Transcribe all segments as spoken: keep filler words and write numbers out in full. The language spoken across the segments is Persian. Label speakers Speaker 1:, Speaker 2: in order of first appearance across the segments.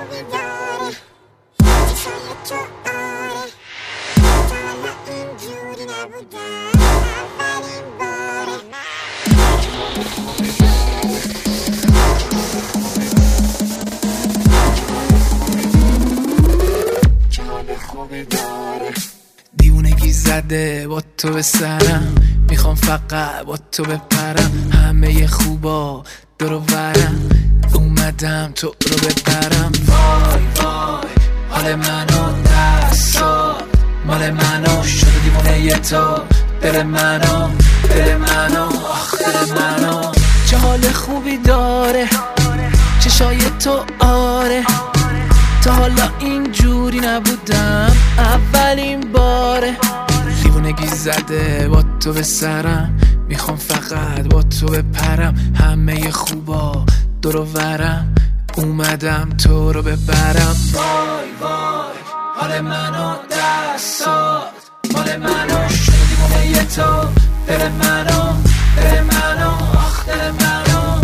Speaker 1: خوبی داره چشای تو آره تا حالا اینجوری نبودم اولین باره چه خوبی داره
Speaker 2: دیوونگی زده با تو به سرم، میخوام فقط با تو بپرم، همه خوبا دور و برم، اومدم تو رو ببرم. وای وای حال منو دستات مال منو شده دیوونه تو، دل منو دل منو آخ دل منو. چه حال خوبی داره چشای تو آره تا حالا اینجوری نبودم اولین باره. دیوونگی زده با تو به سرم، میخوام فقط با تو بپرم، همه خوبا دور و برم، اومدم تو رو ببرم. وای وای حال منو دستات مال منو شده دیوونه تو، دل منو دل منو آخ دل منو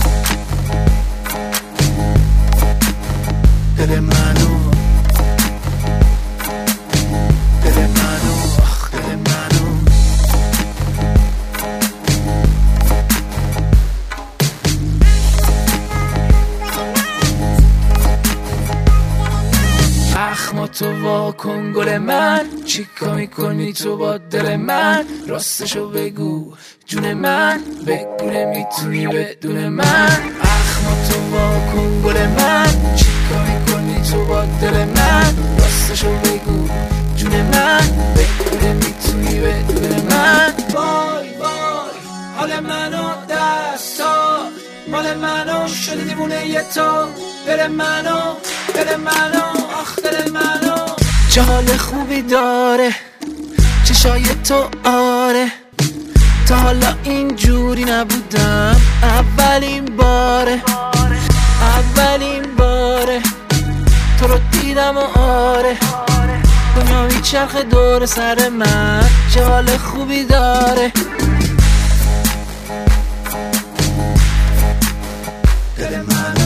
Speaker 2: دل منو دل منو آخ دل منو. اخما تو واکن گل من، چیکار میکنی تو با دل من؟ راستشو بگو جون من، بگو نمیتونی بدون من. اخما تو واکن گل من، چیکار میکنی تو با دل من؟ راستشو بگو جون من، بگو نمیتونی بدون من. وای وای حال منو دستات مال منو شده دیوونه تو، دل منو دل منو آخ دل منو. چه حال خوبی داره چشای تو آره تا حالا اینجوری نبودم اولین باره اولین باره تو رو دیدم و آره دنیا میچرخه دور سر من. چه حال خوبی داره
Speaker 1: دل من